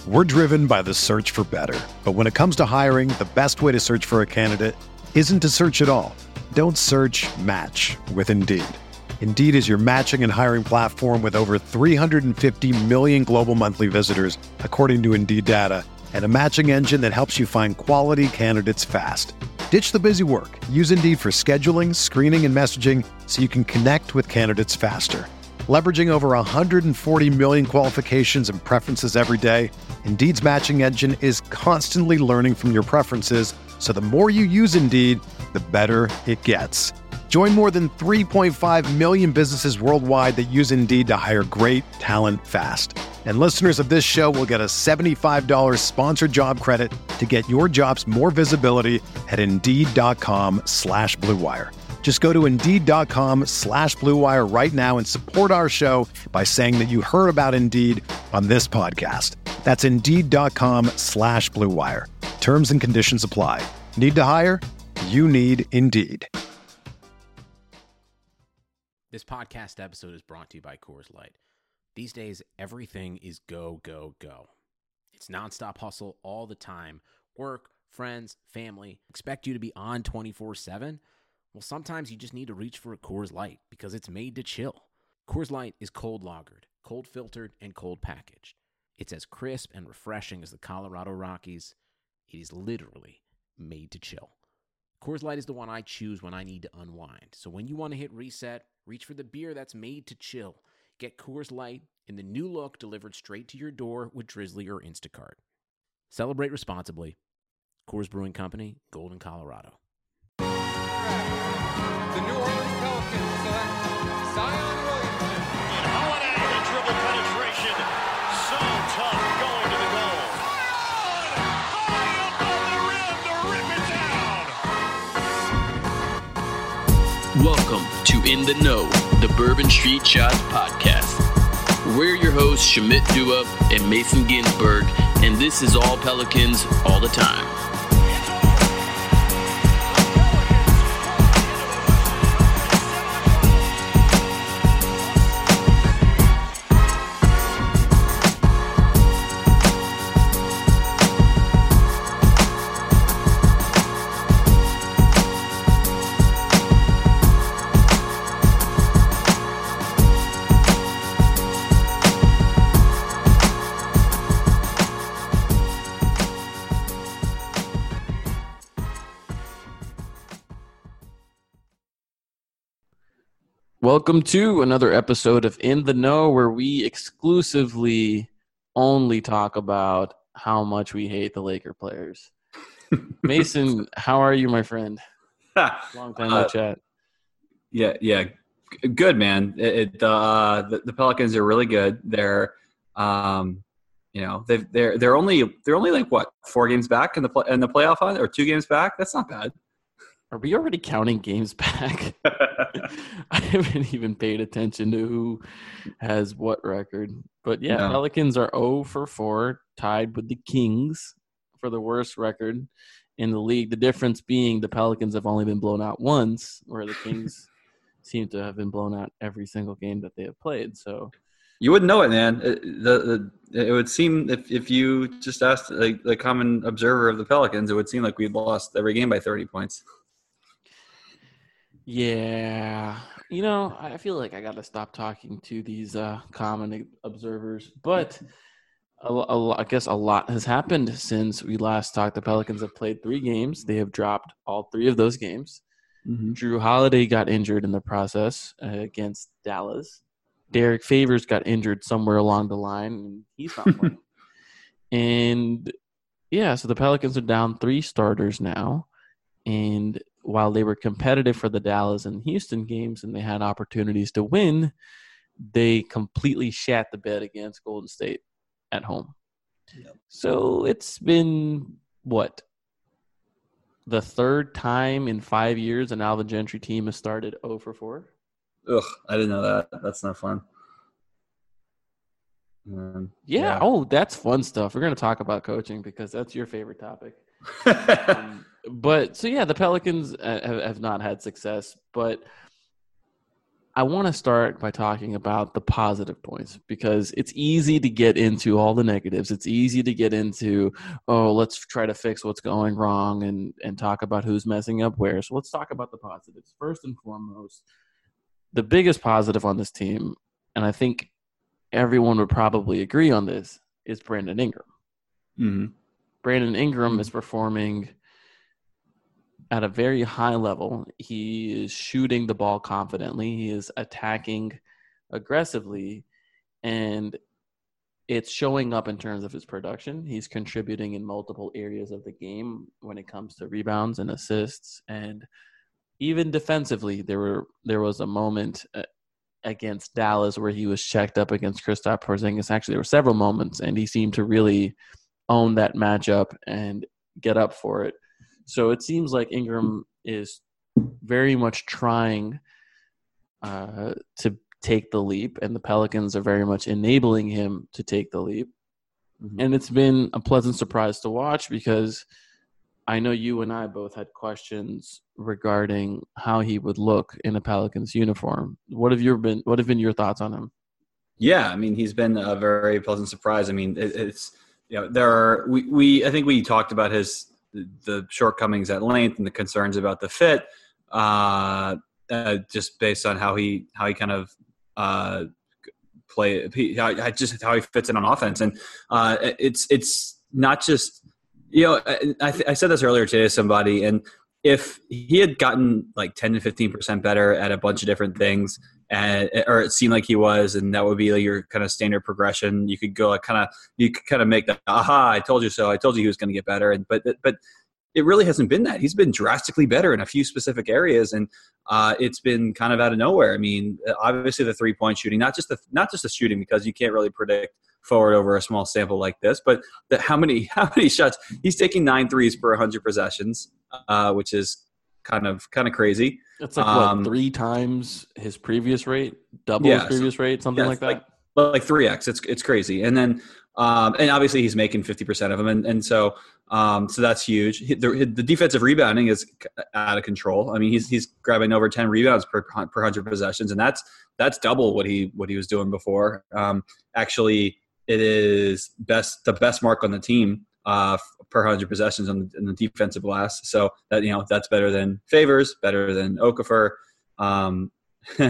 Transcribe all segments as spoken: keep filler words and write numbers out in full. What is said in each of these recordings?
We're driven by the search for better. But when it comes to hiring, the best way to search for a candidate isn't to search at all. Don't search, match with Indeed. Indeed is your matching and hiring platform with over three hundred fifty million global monthly visitors, according to Indeed data, and a matching engine that helps you find quality candidates fast. Ditch the busy work. Use Indeed for scheduling, screening, and messaging so you can connect with candidates faster. Leveraging over one hundred forty million qualifications and preferences every day, Indeed's matching engine is constantly learning from your preferences, so the more you use Indeed, the better it gets. Join more than three point five million businesses worldwide that use Indeed to hire great talent fast. And listeners of this show will get a seventy-five dollars sponsored job credit to get your jobs more visibility at Indeed.com slash Blue Wire. Just go to Indeed.com slash Blue Wire right now and support our show by saying that you heard about Indeed on this podcast. That's Indeed.com slash Blue Wire. Terms and conditions apply. Need to hire? You need Indeed. This podcast episode is brought to you by Coors Light. These days, everything is go, go, go. It's nonstop hustle all the time. Work, friends, family, expect you to be on twenty-four seven. Well, sometimes you just need to reach for a Coors Light because it's made to chill. Coors Light is cold lagered, cold filtered, and cold packaged. It's as crisp and refreshing as the Colorado Rockies. It is literally made to chill. Coors Light is the one I choose when I need to unwind. So when you want to hit reset, reach for the beer that's made to chill. Get Coors Light in the new look delivered straight to your door with Drizzly or Instacart. Celebrate responsibly. Coors Brewing Company, Golden, Colorado. The New Orleans Pelicans select Zion Williamson. And Holiday, the dribble penetration. So tough going to the goal. Zion! High above the rim to rip it down. Welcome to In the Know, the Bourbon Street Shots podcast. We're your hosts, Shamit Dua and Mason Ginsberg, and this is all Pelicans all the time. Welcome to another episode of In the Know, where we exclusively only talk about how much we hate the Laker players. Mason, how are you, my friend? Long time no uh, chat. Yeah, yeah, good, man. It, it uh, the, the Pelicans are really good. They're, um, you know, they they're they're only they're only like what four games back in the play, in the playoff hunt, or two games back. That's not bad. Are we already counting games back? I haven't even paid attention to who has what record. But, yeah, no. Pelicans are zero for four, tied with the Kings for the worst record in the league. The difference being the Pelicans have only been blown out once, where the Kings seem to have been blown out every single game that they have played. So you wouldn't know it, man. It, the, the, it would seem if, if you just asked like, the common observer of the Pelicans, it would seem like we'd lost every game by thirty points. Yeah, you know, I feel like I got to stop talking to these uh, common observers, but a, a, I guess a lot has happened since we last talked. The Pelicans have played three games. They have dropped all three of those games. Mm-hmm. Drew Holiday got injured in the process uh, against Dallas. Derek Favors got injured somewhere along the line, and he's not playing. And, yeah, so the Pelicans are down three starters now, and while they were competitive for the Dallas and Houston games and they had opportunities to win, they completely shat the bed against Golden State at home. Yep. So it's been, what, the third time in five years an Alvin Gentry team has started zero for four? Ugh, I didn't know that. That's not fun. Um, yeah. yeah. Oh, that's fun stuff. We're going to talk about coaching because that's your favorite topic. um, but so, yeah, the Pelicans have, have not had success, but I want to start by talking about the positive points because it's easy to get into all the negatives. It's easy to get into, oh, let's try to fix what's going wrong and, and talk about who's messing up where. So let's talk about the positives. First and foremost, the biggest positive on this team, and I think everyone would probably agree on this, is Brandon Ingram. Mm-hmm. Brandon Ingram mm-hmm. is performing at a very high level. He is shooting the ball confidently. He is attacking aggressively, and it's showing up in terms of his production. He's contributing in multiple areas of the game when it comes to rebounds and assists, and even defensively, there were there was a moment against Dallas where he was checked up against Kristaps Porzingis. Actually, there were several moments, and he seemed to really own that matchup and get up for it. So it seems like Ingram is very much trying uh, to take the leap, and the Pelicans are very much enabling him to take the leap. Mm-hmm. And it's been a pleasant surprise to watch because I know you and I both had questions regarding how he would look in a Pelicans uniform. What have your been? What have been your thoughts on him? Yeah, I mean, he's been a very pleasant surprise. I mean, it, it's you know there are we, we I think we talked about his the shortcomings at length and the concerns about the fit, uh, uh, just based on how he how he kind of uh, play he, how, just how he fits in on offense, and uh, it's it's not just you know I, I said this earlier today to somebody, and if he had gotten like ten to fifteen percent better at a bunch of different things, and or it seemed like he was, and that would be like your kind of standard progression. You could go like kind of you could kind of make that aha, I told you so. I told you he was going to get better, and but but it really hasn't been that. He's been drastically better in a few specific areas, and uh, it's been kind of out of nowhere. I mean, obviously the three point shooting, not just the not just the shooting, because you can't really predict forward over a small sample like this, but the, how many how many shots he's taking nine threes per one hundred possessions, uh, which is kind of kind of crazy. It's like um, what, three times his previous rate, double yeah, his previous so, rate, something yeah, like that. Like, like three x. It's it's crazy. And then um, and obviously he's making fifty percent of them, and and so um, so that's huge. The, the defensive rebounding is out of control. I mean, he's he's grabbing over ten rebounds per per one hundred possessions, and that's that's double what he what he was doing before. Um, actually, it is best the best mark on the team uh, per one hundred possessions on the, in the defensive glass. So that you know that's better than Favors, better than Okafor. Um, uh,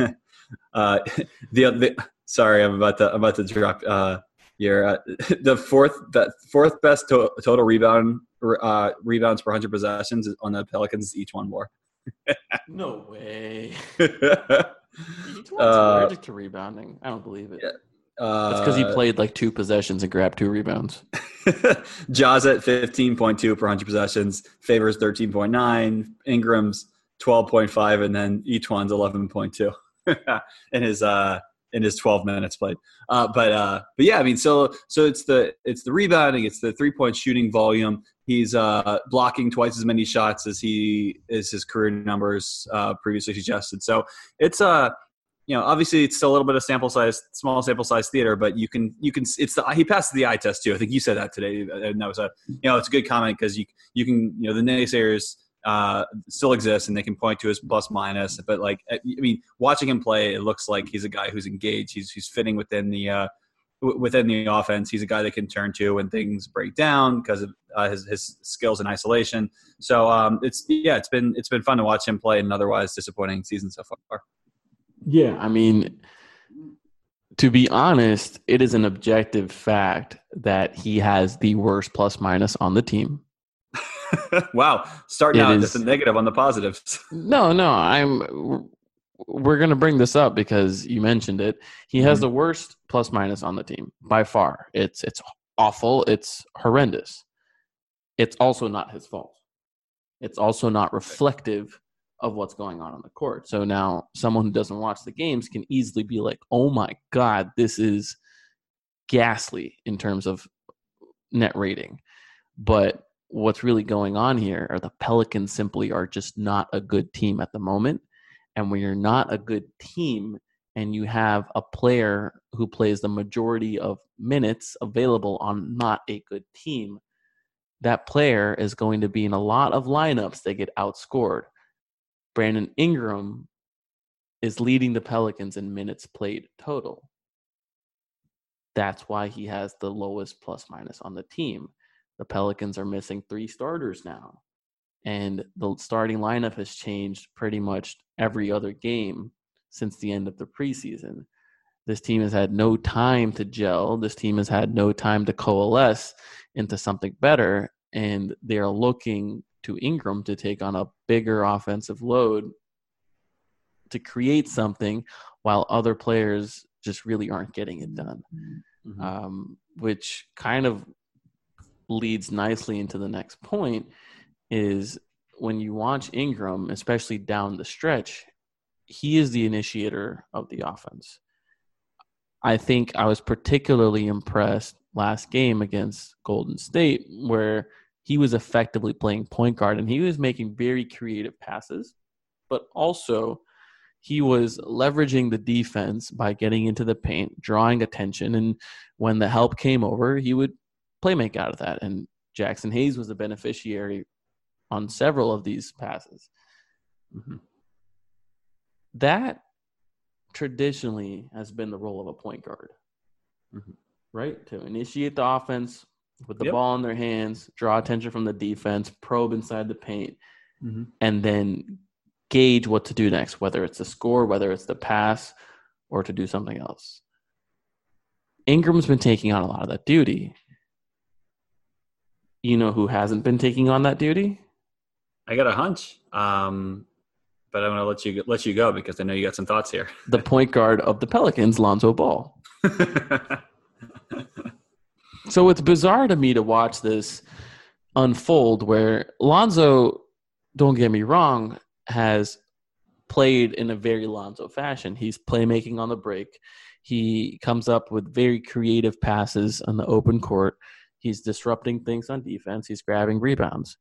the, the sorry, I'm about to I'm about to drop uh, your uh, the fourth the fourth best to, total rebound uh, rebounds per one hundred possessions on the Pelicans. Each one more. No way. Each one's uh, allergic to rebounding. I don't believe it. Yeah. Uh, That's because he played like two possessions and grabbed two rebounds. Jaws at fifteen point two per one hundred possessions, Favors thirteen point nine, Ingram's twelve point five, and then each one's eleven point two in his uh, in his twelve minutes played. Uh, but uh, but yeah, I mean, so so it's the it's the rebounding, it's the three point shooting volume. He's uh, blocking twice as many shots as he as his career numbers uh, previously suggested. So it's a uh, you know, obviously it's still a little bit of sample size, small sample size theater, but you can, you can, it's the, he passed the eye test too. I think you said that today. And that was a, you know, it's a good comment because you, you can, you know, the naysayers uh, still exist and they can point to his plus minus, but like, I mean, watching him play, it looks like he's a guy who's engaged. He's, he's fitting within the, uh, w- within the offense. He's a guy that can turn to when things break down because of uh, his, his skills in isolation. So um, it's, yeah, it's been, it's been fun to watch him play in an otherwise disappointing season so far. Yeah, I mean, to be honest, it is an objective fact that he has the worst plus minus on the team. Wow, starting it out is, with a negative on the positives. No, no, I'm. We're going to bring this up because you mentioned it. He has mm-hmm. the worst plus minus on the team by far. It's it's awful. It's horrendous. It's also not his fault. It's also not reflective of what's going on on the court. So now someone who doesn't watch the games can easily be like, oh my God, this is ghastly in terms of net rating. But what's really going on here are the Pelicans simply are just not a good team at the moment. And when you're not a good team and you have a player who plays the majority of minutes available on not a good team, that player is going to be in a lot of lineups that get outscored. Brandon Ingram is leading the Pelicans in minutes played total. That's why he has the lowest plus minus on the team. The Pelicans are missing three starters now. And the starting lineup has changed pretty much every other game since the end of the preseason. This team has had no time to gel. This team has had no time to coalesce into something better. And they're looking to Ingram to take on a bigger offensive load to create something while other players just really aren't getting it done. Mm-hmm. Um, which kind of leads nicely into the next point is when you watch Ingram, especially down the stretch, he is the initiator of the offense. I think I was particularly impressed last game against Golden State where he was effectively playing point guard and he was making very creative passes, but also he was leveraging the defense by getting into the paint, drawing attention, and when the help came over, he would play make out of that. And Jackson Hayes was the beneficiary on several of these passes. Mm-hmm. That traditionally has been the role of a point guard, mm-hmm. right? To initiate the offense with the yep. ball in their hands, draw attention from the defense, probe inside the paint, mm-hmm. and then gauge what to do next, whether it's the score, whether it's the pass, or to do something else. Ingram's been taking on a lot of that duty. You know who hasn't been taking on that duty? I got a hunch, um, but I'm going to let you let you go because I know you got some thoughts here. The point guard of the Pelicans, Lonzo Ball. So it's bizarre to me to watch this unfold where Lonzo, don't get me wrong, has played in a very Lonzo fashion. He's playmaking on the break. He comes up with very creative passes on the open court. He's disrupting things on defense. He's grabbing rebounds.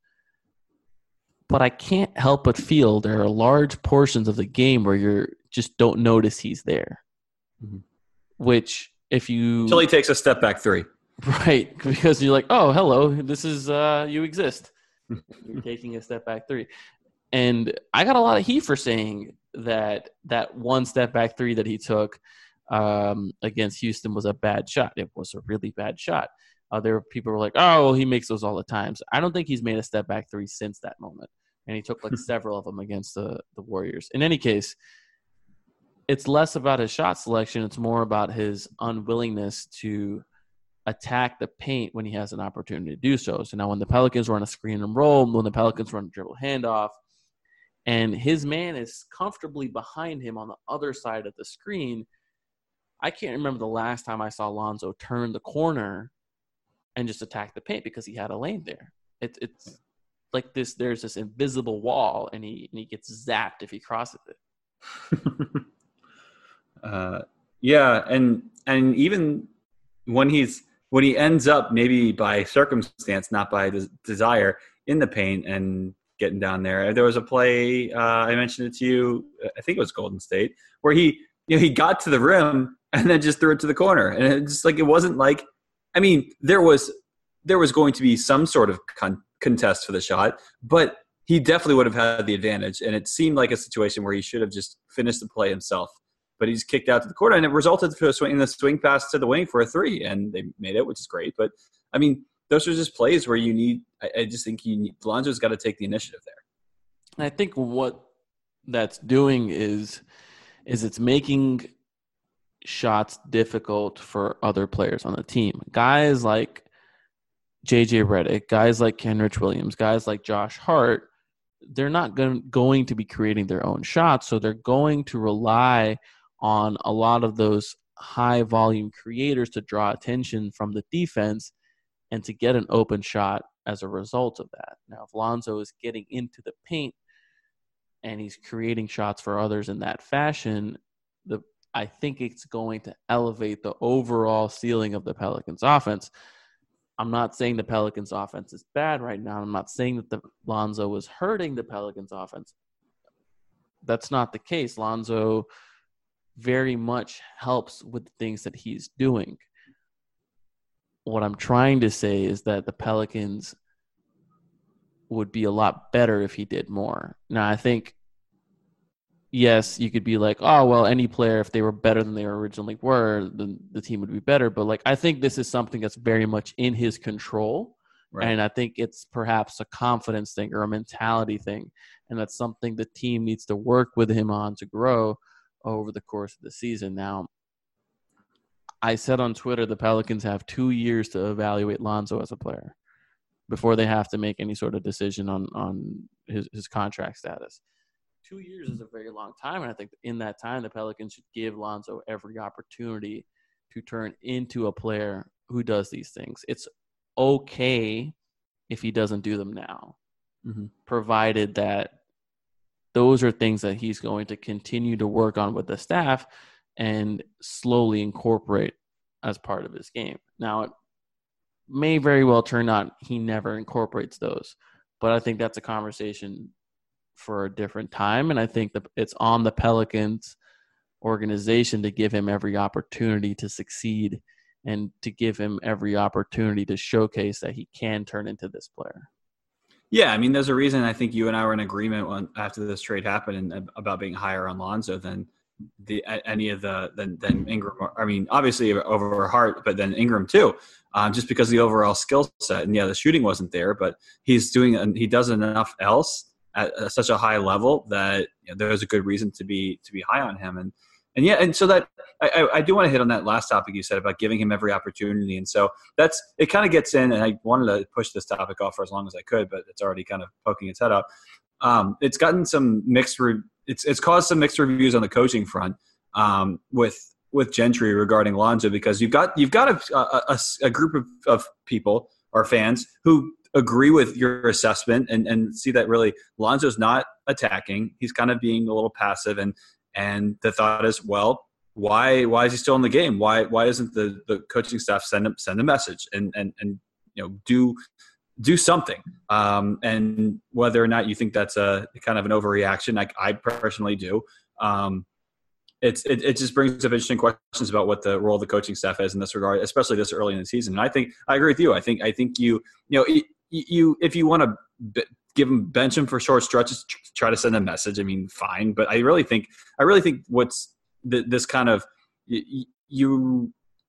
But I can't help but feel there are large portions of the game where you just don't notice he's there. Mm-hmm. Which, if you... Until he takes a step back three. Right, because you're like, oh, hello, this is, uh, you exist. You're taking a step back three. And I got a lot of heat for saying that that one step back three that he took um, against Houston was a bad shot. It was a really bad shot. Uh, there were people who were like, oh, well, he makes those all the time. So I don't think he's made a step back three since that moment. And he took like several of them against the, the Warriors. In any case, it's less about his shot selection. It's more about his unwillingness to attack the paint when he has an opportunity to do so. So now when the Pelicans run a screen and roll, when the Pelicans run a dribble handoff, and his man is comfortably behind him on the other side of the screen, I can't remember the last time I saw Lonzo turn the corner and just attack the paint because he had a lane there. It, it's like this, there's this invisible wall, and he and he gets zapped if he crosses it. uh, yeah, and and even when he's when he ends up maybe by circumstance, not by des- desire, in the paint and getting down there. There was a play, uh, I mentioned it to you, I think it was Golden State, where he you know he got to the rim and then just threw it to the corner. And it's just like, it wasn't like, I mean, there was there was going to be some sort of con- contest for the shot, but he definitely would have had the advantage. And it seemed like a situation where he should have just finished the play himself. But he's kicked out to the corner, and it resulted for a swing, in the swing pass to the wing for a three, and they made it, which is great. But, I mean, those are just plays where you need – I just think you need – Lonzo's got to take the initiative there. I think what that's doing is is it's making shots difficult for other players on the team. Guys like J J Redick, guys like Kenrich Williams, guys like Josh Hart, they're not going, going to be creating their own shots, so they're going to rely – on a lot of those high-volume creators to draw attention from the defense and to get an open shot as a result of that. Now, if Lonzo is getting into the paint and he's creating shots for others in that fashion, the I think it's going to elevate the overall ceiling of the Pelicans' offense. I'm not saying the Pelicans' offense is bad right now. I'm not saying that the Lonzo was hurting the Pelicans' offense. That's not the case. Lonzo very much helps with the things that he's doing. What I'm trying to say is that the Pelicans would be a lot better if he did more. Now, I think, yes, you could be like, oh, well, any player, if they were better than they originally were, then the team would be better. But like, I think this is something that's very much in his control. Right. And I think it's perhaps a confidence thing or a mentality thing. And that's something the team needs to work with him on to grow over the course of the season. Now, I said on Twitter, the Pelicans have two years to evaluate Lonzo as a player before they have to make any sort of decision on, on his, his contract status. Two years is a very long time, and I think in that time, the Pelicans should give Lonzo every opportunity to turn into a player who does these things. It's okay if he doesn't do them now, mm-hmm. provided that those are things that he's going to continue to work on with the staff and slowly incorporate as part of his game. Now, it may very well turn out he never incorporates those, but I think that's a conversation for a different time. And I think that it's on the Pelicans organization to give him every opportunity to succeed and to give him every opportunity to showcase that he can turn into this player. Yeah, I mean, there's a reason I think you and I were in agreement when, after this trade happened and about being higher on Lonzo than the any of the than, than Ingram. I mean, obviously over Hart, but then Ingram too, um, just because of the overall skill set. And yeah, the shooting wasn't there, but he's doing and he does enough else at such a high level that you know, there's a good reason to be to be high on him. And and yeah, and so that I, I do want to hit on that last topic you said about giving him every opportunity. And so that's it kind of gets in, and I wanted to push this topic off for as long as I could, but it's already kind of poking its head up. Um, it's gotten some mixed re- it's it's caused some mixed reviews on the coaching front um, with with Gentry regarding Lonzo, because you've got you've got a a, a group of, of people or fans who agree with your assessment and, and see that really Lonzo's not attacking. He's kind of being a little passive, and and the thought is, well, why why is he still in the game? Why why doesn't the, the coaching staff send him send a message and and and you know do do something? Um, and whether or not you think that's a kind of an overreaction, like I personally do. Um, it's it, it just brings up interesting questions about what the role of the coaching staff is in this regard, especially this early in the season. And I think I agree with you. I think I think you you know. It, You, if you want to b- give him bench him for short stretches, try to send a message. I mean, fine, but I really think, I really think what's the, this kind of you, you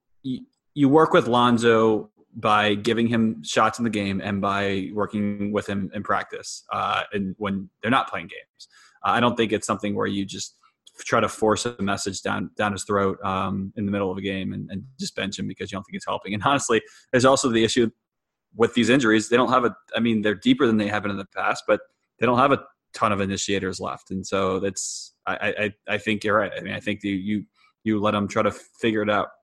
you work with Lonzo by giving him shots in the game and by working with him in practice, uh, and when they're not playing games. Uh, I don't think it's something where you just try to force a message down down his throat um, in the middle of a game and, and just bench him because you don't think it's helping. And honestly, there's also the issue with these injuries. They don't have a, I mean, they're deeper than they have been in the past, but they don't have a ton of initiators left. And so that's, I, I, I think you're right. I mean, I think you, you, you let them try to figure it out.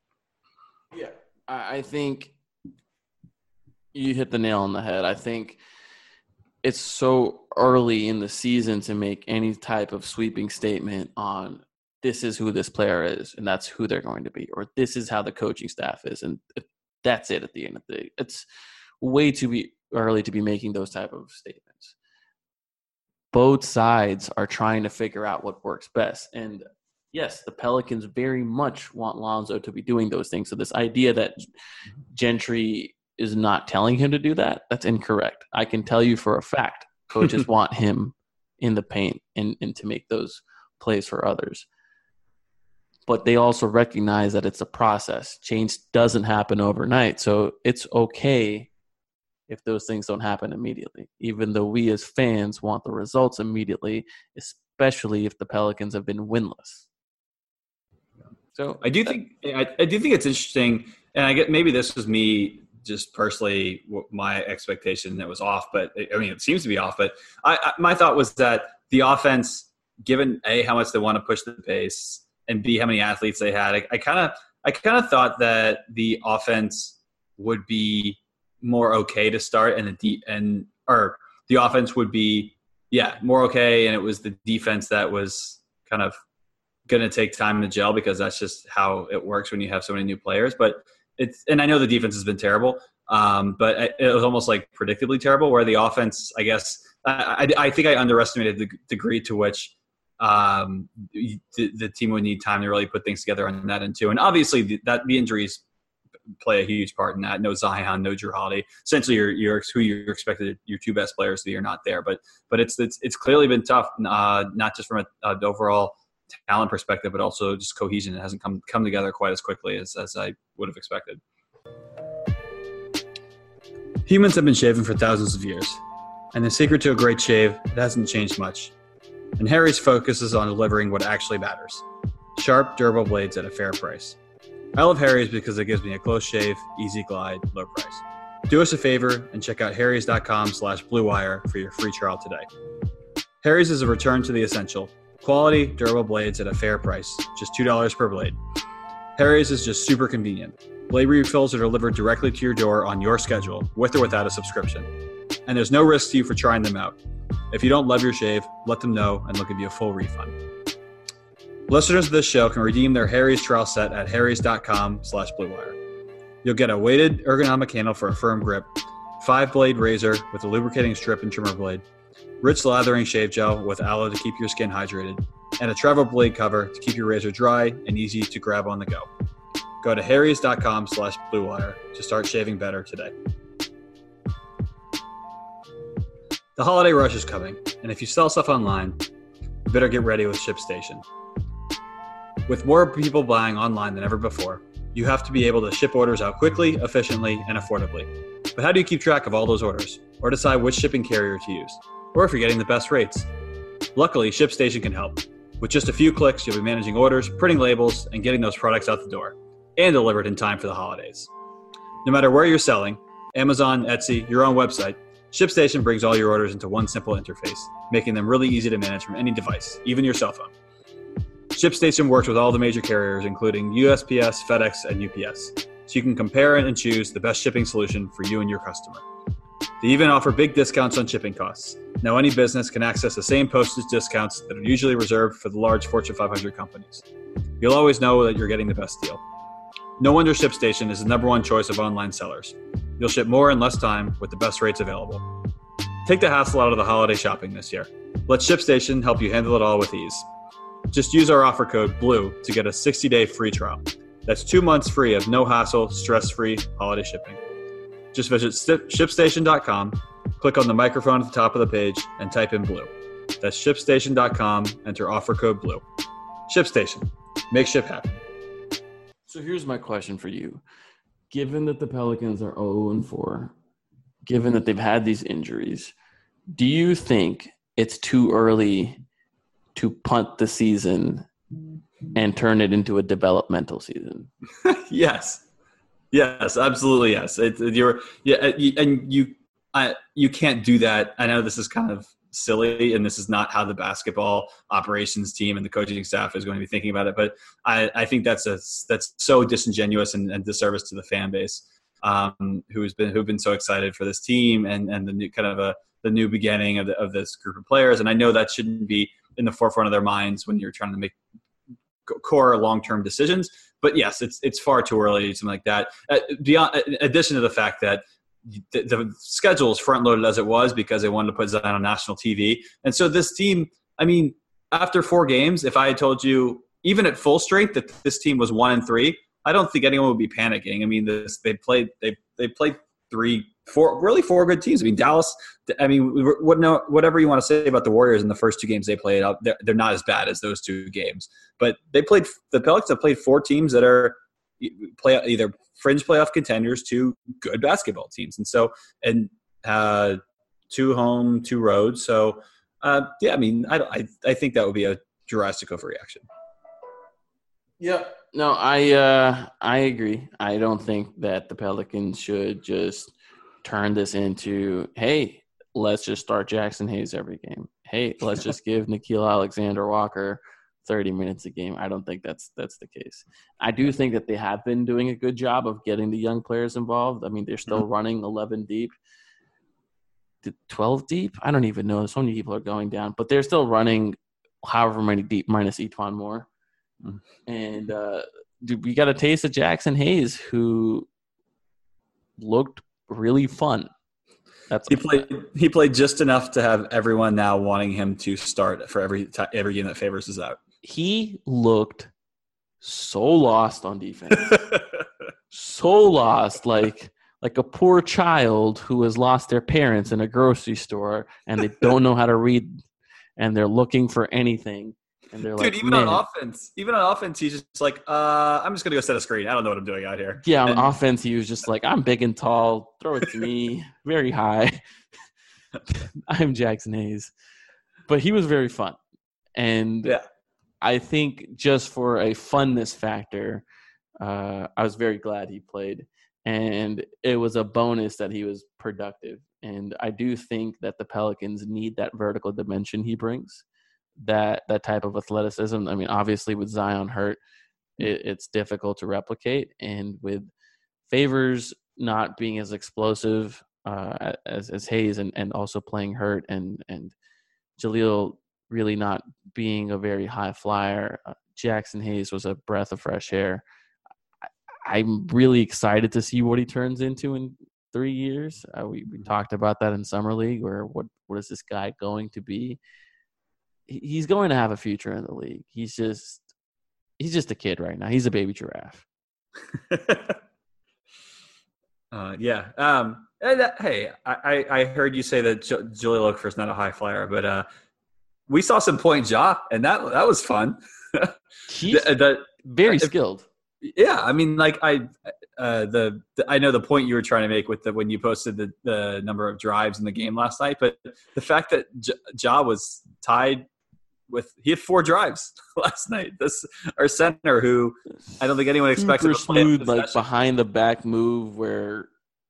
Yeah. I think you hit the nail on the head. I think it's so early in the season to make any type of sweeping statement on this is who this player is and that's who they're going to be, or this is how the coaching staff is. And that's it at the end of the day. It's way too be early to be making those type of statements. Both sides are trying to figure out what works best. And yes, the Pelicans very much want Lonzo to be doing those things. So this idea that Gentry is not telling him to do that, that's incorrect. I can tell you for a fact, coaches want him in the paint and, and to make those plays for others. But they also recognize that it's a process. Change doesn't happen overnight. So it's okay if those things don't happen immediately, even though we as fans want the results immediately, especially if the Pelicans have been winless. So I do think I, I do think it's interesting, and I get maybe this was me just personally my expectation that was off, but I mean it seems to be off. But I, I my thought was that the offense, given A, how much they want to push the pace, and B, how many athletes they had, I kind of I kind of thought that the offense would be more okay to start, and the de- and or the offense would be yeah more okay, and it was the defense that was kind of going to take time to gel, because that's just how it works when you have so many new players. But it's, and I know the defense has been terrible, um, but it was almost like predictably terrible, where the offense, I guess, I, I, I think I underestimated the degree to which um, the, the team would need time to really put things together on that end too. And obviously the, that the injuries play a huge part in that. No Zion, no Jrue Holiday. Essentially, you're, you're who you're expected, your two best players of the year, not there. But but it's it's it's clearly been tough, uh, not just from a, a overall talent perspective, but also just cohesion. It hasn't come come together quite as quickly as, as I would have expected. Humans have been shaving for thousands of years, and the secret to a great shave, it hasn't changed much. And Harry's focuses on delivering what actually matters: sharp, durable blades at a fair price. I love Harry's because it gives me a close shave, easy glide, low price. Do us a favor and check out harrys.com slash blue wire for your free trial today. Harry's is a return to the essential: quality, durable blades at a fair price, just two dollars per blade. Harry's is just super convenient. Blade refills are delivered directly to your door on your schedule, with or without a subscription. And there's no risk to you for trying them out. If you don't love your shave, let them know and they'll give you a full refund. Listeners of this show can redeem their Harry's trial set at harrys.com slash bluewire. You'll get a weighted ergonomic handle for a firm grip, five-blade razor with a lubricating strip and trimmer blade, rich lathering shave gel with aloe to keep your skin hydrated, and a travel blade cover to keep your razor dry and easy to grab on the go. Go to harrys.com slash bluewire to start shaving better today. The holiday rush is coming, and if you sell stuff online, you better get ready with ShipStation. With more people buying online than ever before, you have to be able to ship orders out quickly, efficiently, and affordably. But how do you keep track of all those orders, or decide which shipping carrier to use, or if you're getting the best rates? Luckily, ShipStation can help. With just a few clicks, you'll be managing orders, printing labels, and getting those products out the door, and delivered in time for the holidays. No matter where you're selling, Amazon, Etsy, your own website, ShipStation brings all your orders into one simple interface, making them really easy to manage from any device, even your cell phone. ShipStation works with all the major carriers, including U S P S, FedEx, and U P S, so you can compare and choose the best shipping solution for you and your customer. They even offer big discounts on shipping costs. Now any business can access the same postage discounts that are usually reserved for the large Fortune five hundred companies. You'll always know that you're getting the best deal. No wonder ShipStation is the number one choice of online sellers. You'll ship more in less time with the best rates available. Take the hassle out of the holiday shopping this year. Let ShipStation help you handle it all with ease. Just use our offer code BLUE to get a sixty-day free trial. That's two months free of no hassle, stress-free holiday shipping. Just visit shipstation dot com, click on the microphone at the top of the page, and type in BLUE. That's shipstation dot com, enter offer code BLUE. ShipStation. Make ship happen. So here's my question for you. Given that the Pelicans are oh and four, given that they've had these injuries, do you think it's too early to punt the season and turn it into a developmental season? Yes. Yes, absolutely. Yes. It, you're, yeah. And you, I, you can't do that. I know this is kind of silly and this is not how the basketball operations team and the coaching staff is going to be thinking about it. But I, I think that's a, that's so disingenuous and, and disservice to the fan base, um, who's been, who've been so excited for this team and, and the new kind of a, the new beginning of the, of this group of players. And I know that shouldn't be in the forefront of their minds when you're trying to make core long-term decisions. But yes, it's it's far too early, something like that. Uh, beyond, in addition to the fact that the, the schedule is front-loaded as it was because they wanted to put Zion on national T V. And so this team, I mean, after four games, if I had told you, even at full strength, that this team was one and three, I don't think anyone would be panicking. I mean, this they played they they played three, four, really four good teams. I mean, Dallas. I mean, what, no, whatever you want to say about the Warriors in the first two games they played, they're, they're not as bad as those two games. But they played. The Pelicans have played four teams that are play either fringe playoff contenders to good basketball teams, and so and uh, two home, two road. So uh, yeah, I mean, I, I I think that would be a drastic overreaction. Yeah. No, I uh, I agree. I don't think that the Pelicans should just turn this into, hey, let's just start Jackson Hayes every game. Hey, let's just give Nickeil Alexander-Walker thirty minutes a game. I don't think that's that's the case. I do think that they have been doing a good job of getting the young players involved. I mean, they're still mm-hmm. running eleven deep. twelve deep? I don't even know. So many people are going down. But they're still running however many deep minus Etuan Moore. Mm-hmm. And uh, dude, we got a taste of Jackson Hayes, who looked really fun. That's he played. He played just enough to have everyone now wanting him to start for every every game that Favors is out. He looked so lost on defense. so lost, like like a poor child who has lost their parents in a grocery store and they don't know how to read and they're looking for anything. And they're Dude, like, even man. on offense, even on offense, he's just like, uh, I'm just gonna go set a screen. I don't know what I'm doing out here. Yeah, on and, offense, he was just like, I'm big and tall. Throw it to me, very high. I'm Jackson Hayes, but he was very fun, and yeah. I think just for a funness factor, uh, I was very glad he played, and it was a bonus that he was productive. And I do think that the Pelicans need that vertical dimension he brings. That that type of athleticism. I mean, obviously with Zion hurt, it, it's difficult to replicate, and with Favors not being as explosive uh, as as Hayes, and, and also playing hurt, and and Jahlil really not being a very high flyer, uh, Jackson Hayes was a breath of fresh air. I, I'm really excited to see what he turns into in three years. Uh, we we talked about that in Summer League, where what what is this guy going to be? He's going to have a future in the league. He's just he's just a kid right now. He's a baby giraffe. uh, yeah. Um, and, uh, hey, I, I heard you say that J- Jahlil Okafor is not a high flyer, but uh, we saw some point Ja, and that that was fun. He's the, the, very if, skilled. Yeah, I mean, like I, uh, the, the I know the point you were trying to make with the when you posted the, the number of drives in the game last night, but the fact that J- Ja was tied with he had four drives last night. This our center, who I don't think anyone expected Super to play smooth, like behind the back move where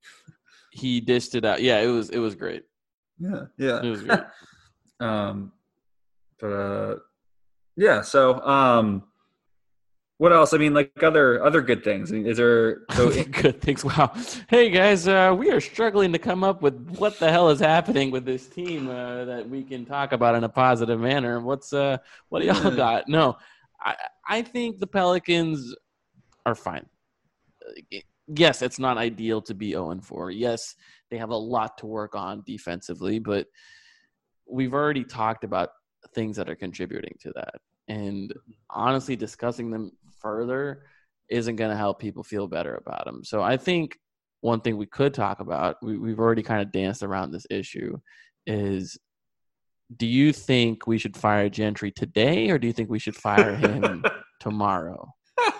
he dished it out. Yeah, it was it was great. Yeah, yeah, it was great. um, but uh, yeah. So, um, what else? I mean, like other other good things. I mean, is there so good things? Wow. Hey guys, uh, we are struggling to come up with what the hell is happening with this team uh, that we can talk about in a positive manner. What's uh, what do y'all got? No, I I think the Pelicans are fine. Yes, it's not ideal to be oh and four. Yes, they have a lot to work on defensively, but we've already talked about things that are contributing to that. And honestly, discussing them further isn't going to help people feel better about them. So I think one thing we could talk about, we, we've already kind of danced around this issue, is do you think we should fire Gentry today, or do you think we should fire him tomorrow?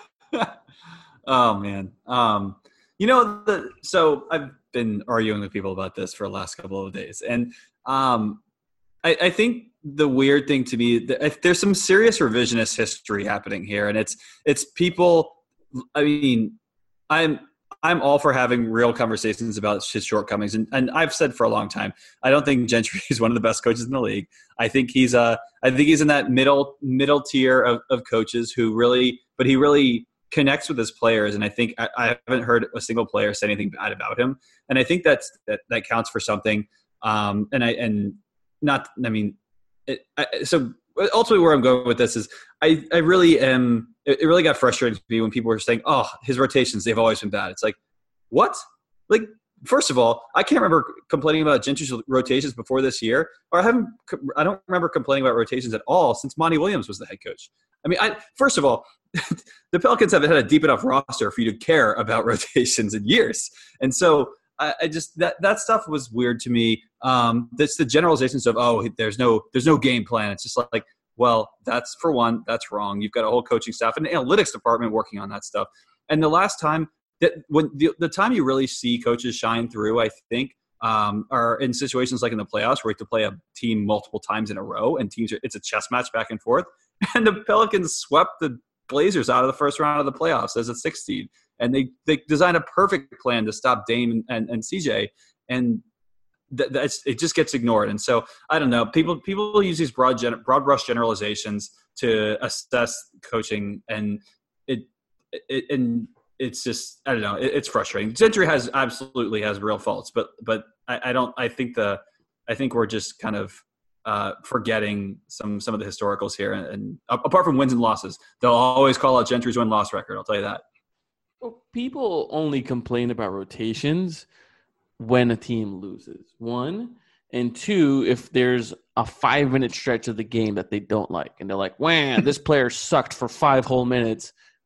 Oh, man. Um, you know, the, so I've been arguing with people about this for the last couple of days. And um, I, I think the weird thing to me, if there's some serious revisionist history happening here, and it's it's people. I mean, I'm I'm all for having real conversations about his shortcomings, and, and I've said for a long time, I don't think Gentry is one of the best coaches in the league. I think he's a I think he's in that middle middle tier of, of coaches who really, but he really connects with his players, and I think I, I haven't heard a single player say anything bad about him, and I think that's that that counts for something. Um, and I and not I mean. It, I, so ultimately where I'm going with this is I, I really am – it really got frustrating to me when people were saying, oh, his rotations, they've always been bad. It's like, what? Like, first of all, I can't remember complaining about Gentry's rotations before this year, or I haven't – I don't remember complaining about rotations at all since Monty Williams was the head coach. I mean, I first of all, the Pelicans haven't had a deep enough roster for you to care about rotations in years. And so – I just that that stuff was weird to me. Um, that's the generalizations of oh, there's no there's no game plan. It's just like, well, that's for one, that's wrong. You've got a whole coaching staff and analytics department working on that stuff. And the last time that when the, the time you really see coaches shine through, I think, um, are in situations like in the playoffs where you have to play a team multiple times in a row, and teams are, it's a chess match back and forth. And the Pelicans swept the Blazers out of the first round of the playoffs as a sixth seed. And they, they designed a perfect plan to stop Dame and, and, and C J, and th- that's, it just gets ignored. And so I don't know. People people use these broad gen- broad brush generalizations to assess coaching, and it, it and it's just I don't know. It, it's frustrating. Gentry has absolutely has real faults, but but I, I don't. I think the I think we're just kind of uh, forgetting some some of the historicals here. And, and apart from wins and losses, they'll always call out Gentry's win loss record. I'll tell you that. Well, people only complain about rotations when a team loses. One, and two, if there's a five-minute stretch of the game that they don't like, and they're like, "Wow, this player sucked for five whole minutes."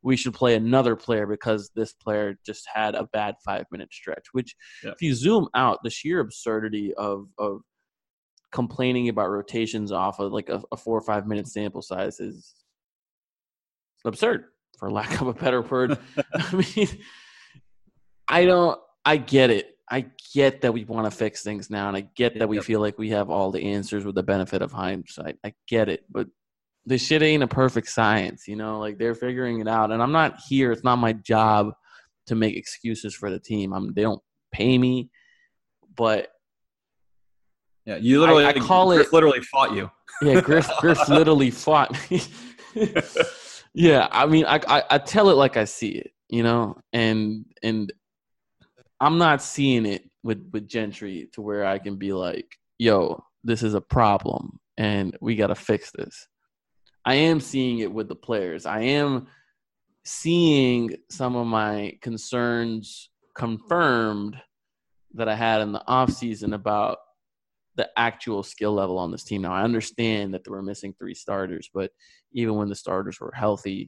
we should play another player because this player just had a bad five-minute stretch, which yeah. if you zoom out, the sheer absurdity of of complaining about rotations off of like a, a four or five-minute sample size is absurd, for lack of a better word. I mean, I don't – I get it. I get that we want to fix things now, and I get that we yep. feel like we have all the answers with the benefit of hindsight. I get it, but this shit ain't a perfect science, you know? Like, they're figuring it out, and I'm not here. It's not my job to make excuses for the team. I'm, they don't pay me, but yeah, you literally I, I call Griff it literally fought you. Yeah, Griff Griff literally fought me. Yeah, I mean, I, I I tell it like I see it, you know, and and. I'm not seeing it with, with Gentry to where I can be like, yo, this is a problem and we got to fix this. I am seeing it with the players. I am seeing some of my concerns confirmed that I had in the offseason about the actual skill level on this team. Now, I understand that they were missing three starters, but even when the starters were healthy,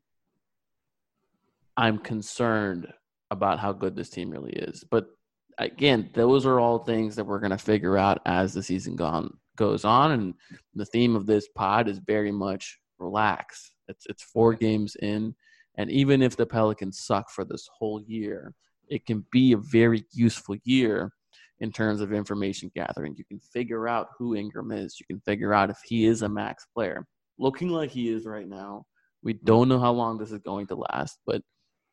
I'm concerned about how good this team really is. But again, those are all things that we're going to figure out as the season gone, goes on. And the theme of this pod is very much relax. It's it's four games in. And even if the Pelicans suck for this whole year, it can be a very useful year in terms of information gathering. You can figure out who Ingram is. You can figure out if he is a max player. Looking like he is right now. We don't know how long this is going to last, but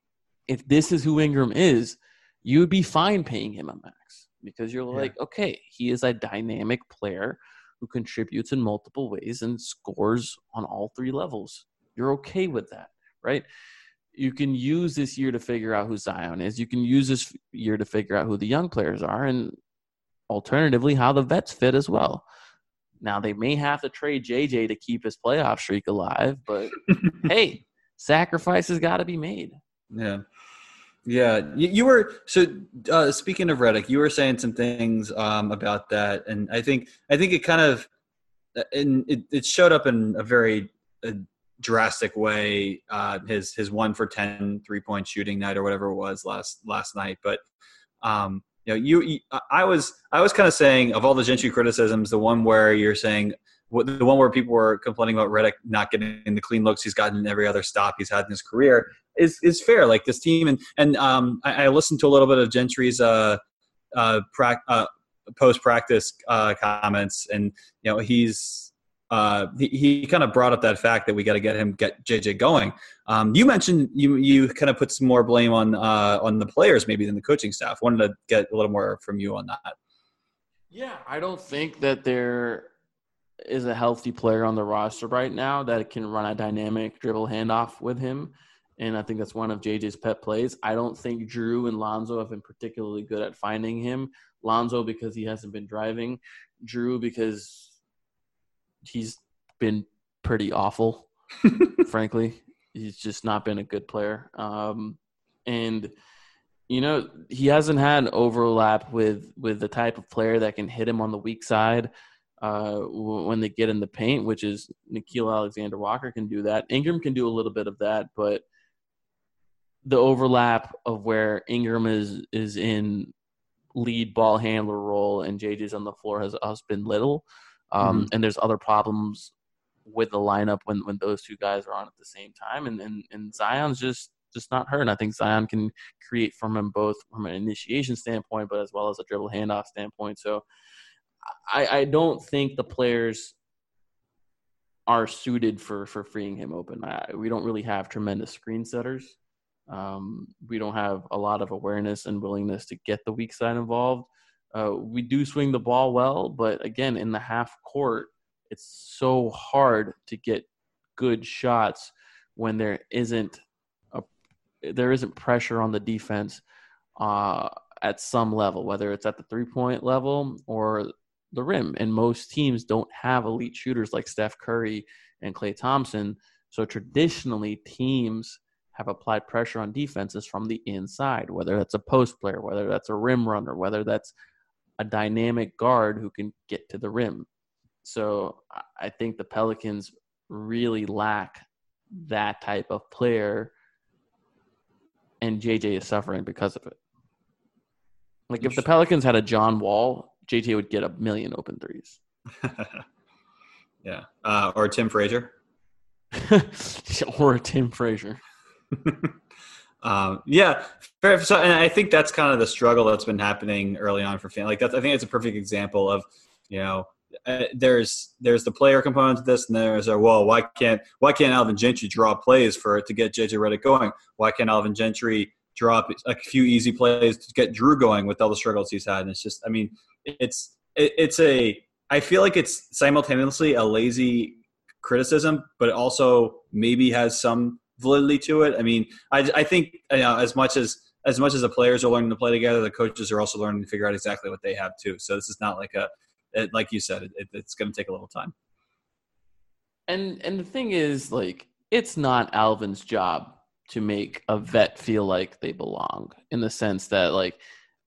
if this is who Ingram is, you would be fine paying him a max because you're like, yeah. okay, he is a dynamic player who contributes in multiple ways and scores on all three levels. You're okay with that, right? You can use this year to figure out who Zion is. You can use this year to figure out who the young players are and alternatively how the vets fit as well. Now, they may have to trade J J to keep his playoff streak alive, but hey, sacrifices got to be made. Yeah. Yeah. You, you were – so uh, speaking of Redick, you were saying some things um, about that. And I think I think it kind of – and it, it showed up in a very uh, drastic way, uh, his his one for ten three-point shooting night or whatever it was last last night. But, um, you know, you, you I was I was kind of saying of all the Gentry criticisms, the one where you're saying – the one where people were complaining about Redick not getting the clean looks he's gotten in every other stop he's had in his career is is fair. Like this team, and and um, I, I listened to a little bit of Gentry's uh, uh, pra- uh, post practice uh, comments, and you know he's uh, he, he kind of brought up that fact that we got to get him get J J going. Um, you mentioned you you kind of put some more blame on uh, on the players maybe than the coaching staff. Wanted to get a little more from you on that. Yeah, I don't think that they're. Is a healthy player on the roster right now that can run a dynamic dribble handoff with him. And I think that's one of J J's pet plays. I don't think Drew and Lonzo have been particularly good at finding him. Lonzo because he hasn't been driving. Drew because he's been pretty awful, frankly. He's just not been a good player. Um, and, you know, he hasn't had overlap with, with the type of player that can hit him on the weak side. Uh, when they get in the paint, which is Nickeil Alexander-Walker can do that. Ingram can do a little bit of that, but the overlap of where Ingram is is in lead ball handler role and J J's on the floor has, has been little. Um, mm-hmm. And there's other problems with the lineup when, when those two guys are on at the same time. And, and, and Zion's just, just not hurt. And I think Zion can create from him both from an initiation standpoint, but as well as a dribble handoff standpoint. So, I, I don't think the players are suited for, for freeing him open. I, we don't really have tremendous screen setters. Um, we don't have a lot of awareness and willingness to get the weak side involved. Uh, we do swing the ball well, but again, in the half court, it's so hard to get good shots when there isn't a there isn't pressure on the defense uh, at some level, whether it's at the three-point level or the rim. And most teams don't have elite shooters like Steph Curry and Klay Thompson. So traditionally, teams have applied pressure on defenses from the inside, whether that's a post player, whether that's a rim runner, whether that's a dynamic guard who can get to the rim. So I think the Pelicans really lack that type of player and J J is suffering because of it. Like if the Pelicans had a John Wall, J J would get a million open threes. yeah, uh, or Tim Frazier, or a Tim Frazier. um, yeah, fair. So, and I think that's kind of the struggle that's been happening early on for fans. Like that's, I think it's a perfect example of, you know, uh, there's there's the player component to this, and there's a well, why can't why can't Alvin Gentry draw plays for to get J J Redick going? Why can't Alvin Gentry drop a few easy plays to get Drew going with all the struggles he's had? And it's just, I mean, it's it, it's a I feel like it's simultaneously a lazy criticism, but it also maybe has some validity to it. I mean, I, I think you know, as much as as much as the players are learning to play together, the coaches are also learning to figure out exactly what they have too. So this is not like a it, like you said, it, it's going to take a little time. And and the thing is, like, it's not Alvin's job to make a vet feel like they belong, in the sense that, like,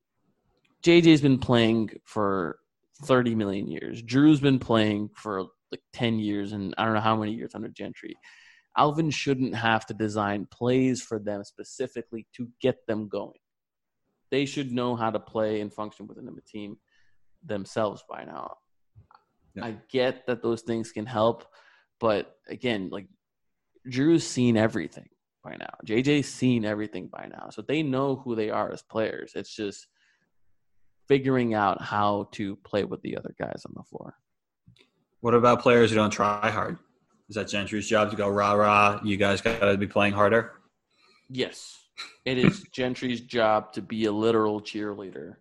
J J's been playing for thirty million years. Drew's been playing for like ten years, and I don't know how many years under Gentry. Alvin shouldn't have to design plays for them specifically to get them going. They should know how to play and function within a team themselves by now. Yeah. I get that those things can help, but again, like, Drew's seen everything by now. J J's seen everything by now. So they know who they are as players. It's just figuring out how to play with the other guys on the floor. What about players who don't try hard? Is that Gentry's job to go, rah, rah, you guys got to be playing harder? Yes. It is Gentry's job to be a literal cheerleader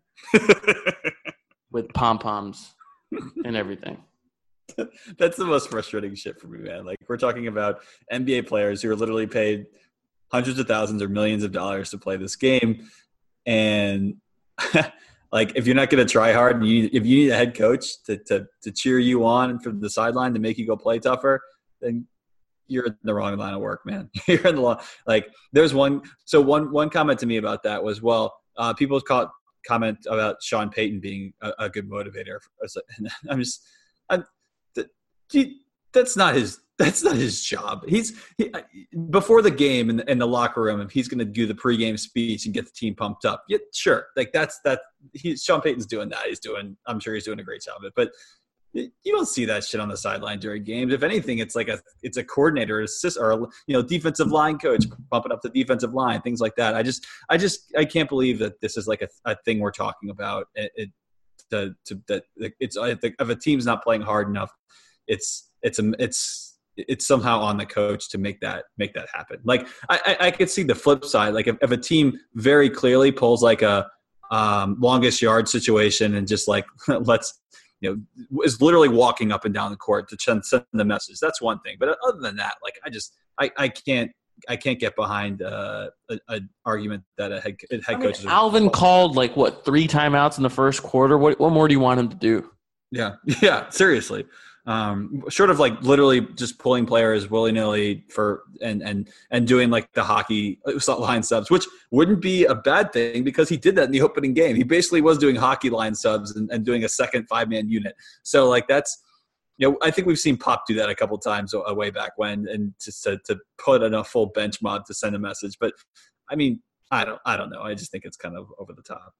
with pom-poms and everything. That's the most frustrating shit for me, man. Like, we're talking about N B A players who are literally paid hundreds of thousands or millions of dollars to play this game. And, like, if you're not going to try hard, and you, if you need a head coach to, to to cheer you on from the sideline to make you go play tougher, then you're in the wrong line of work, man. You're in the law. Like, there's one. So one one comment to me about that was, well, uh, people caught comment about Sean Payton being a, a good motivator. And I'm just, I'm, he, that's not his. That's not his job. He's he, before the game in the, in the locker room. If he's going to do the pregame speech and get the team pumped up, yeah, sure. Like that's that. He's Sean Payton's doing that. He's doing. I'm sure he's doing a great job of it. But you don't see that shit on the sideline during games. If anything, it's like a it's a coordinator, assist, or you know, defensive line coach pumping up the defensive line, things like that. I just, I just, I can't believe that this is like a, a thing we're talking about. It, it to, to that it's if a team's not playing hard enough, it's it's a it's. it's somehow on the coach to make that make that happen. Like I, I, I could see the flip side. Like if, if a team very clearly pulls like a um, longest yard situation and just like let's you know is literally walking up and down the court to send the message. That's one thing. But other than that, like I just I, I can't I can't get behind uh, an argument that a head head I mean, coach. Alvin called like what three timeouts in the first quarter. What what more do you want him to do? Yeah, yeah, seriously. Um, short of like literally just pulling players willy nilly for and and and doing like the hockey line subs, which wouldn't be a bad thing because he did that in the opening game. He basically was doing hockey line subs and, and doing a second five man unit. So like that's you know I think we've seen Pop do that a couple times a way back when, and just to to put in a full bench mob to send a message. But I mean I don't I don't know. I just think it's kind of over the top.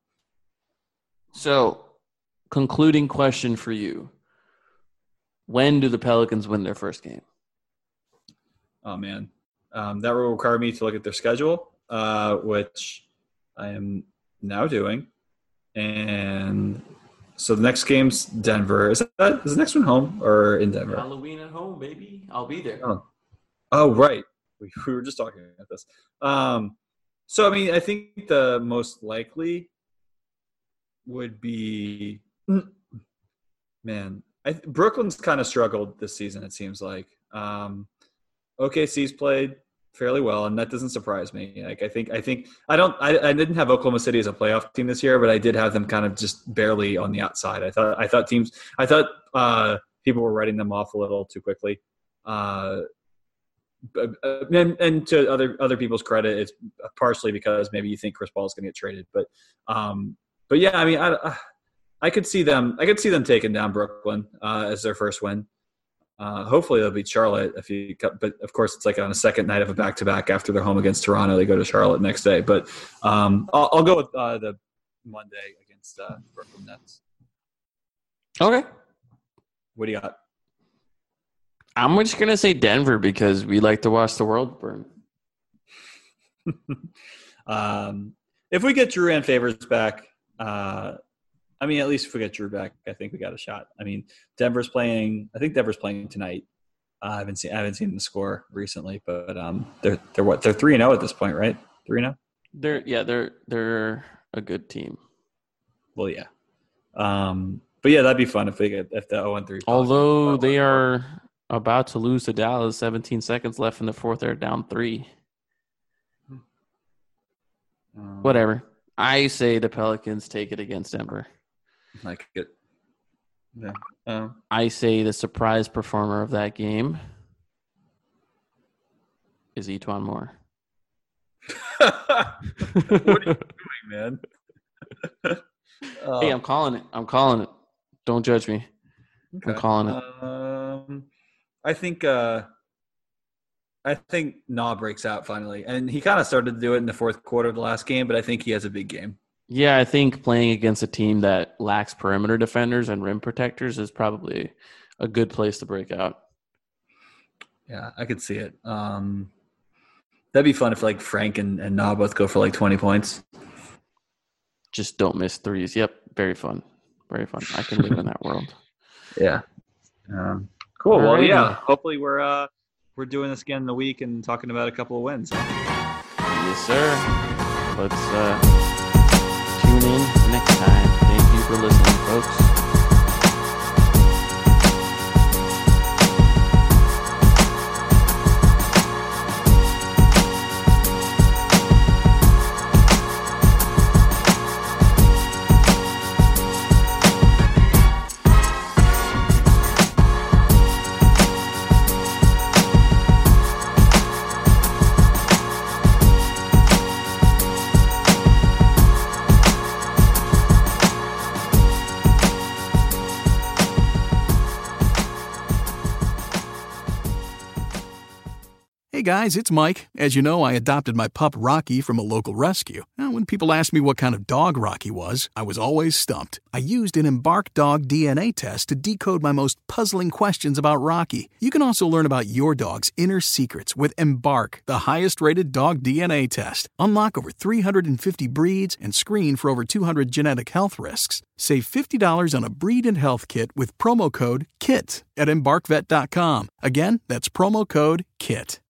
So, concluding question for you. When do the Pelicans win their first game? Oh, man. Um, that will require me to look at their schedule, uh, which I am now doing. And so the next game's Denver. Is that is the next one home or in Denver? Halloween at home, baby. I'll be there. Oh, oh right. We, we were just talking about this. Um, so, I mean, I think the most likely would be – man – I, Brooklyn's kind of struggled this season, it seems like. Um, O K C's played fairly well, and that doesn't surprise me. Like I think, I think I don't, I, I didn't have Oklahoma City as a playoff team this year, but I did have them kind of just barely on the outside. I thought, I thought teams, I thought uh, people were writing them off a little too quickly. Uh, and, and to other other people's credit, it's partially because maybe you think Chris Paul is going to get traded, but um, but yeah, I mean, I. I I could see them. I could see them taking down Brooklyn uh, as their first win. Uh, hopefully they'll beat Charlotte. If you, but of course it's like on a second night of a back-to-back after they're home against Toronto, they go to Charlotte next day. But um, I'll, I'll go with uh, the Monday against uh, Brooklyn Nets. Okay. What do you got? I'm just gonna say Denver because we like to watch the world burn. um, if we get Drew and Favors back, uh, I mean, at least if we get Drew back, I think we got a shot. I mean, Denver's playing. I think Denver's playing tonight. Uh, I haven't seen. I haven't seen the score recently, but um, they're they're what they're three and zero at this point, right? Three and zero. They're yeah, they're they're a good team. Well, yeah. Um, but yeah, that'd be fun if they get if the zero and three. Although they are about to lose to Dallas, seventeen seconds left in the fourth. They're down three. Um, Whatever. I say the Pelicans take it against Denver. Like it. Yeah. Um, I say the surprise performer of that game is Etuan Moore. what are you doing, man? uh, Hey, I'm calling it. I'm calling it. Don't judge me. okay. I'm calling it. Um, I think. Uh, I think Nah breaks out finally, and he kind of started to do it in the fourth quarter of the last game. But I think he has a big game. Yeah, I think playing against a team that lacks perimeter defenders and rim protectors is probably a good place to break out. Yeah, I could see it. Um, that'd be fun if like Frank and, and Nah both go for like twenty points. Just don't miss threes. Yep, very fun. Very fun. I can live in that world. Yeah. Um, cool. Well, Alrighty. yeah. Hopefully we're uh, we're doing this again in the week and talking about a couple of wins. Yes, sir. Let's uh, tune in next time. Thank you for listening, folks. Hey guys, it's Mike. As you know, I adopted my pup Rocky from a local rescue. Now, when people asked me what kind of dog Rocky was, I was always stumped. I used an Embark dog D N A test to decode my most puzzling questions about Rocky. You can also learn about your dog's inner secrets with Embark, the highest-rated dog D N A test. Unlock over three hundred fifty breeds and screen for over two hundred genetic health risks. Save fifty dollars on a breed and health kit with promo code KIT at embark vet dot com. Again, that's promo code KIT.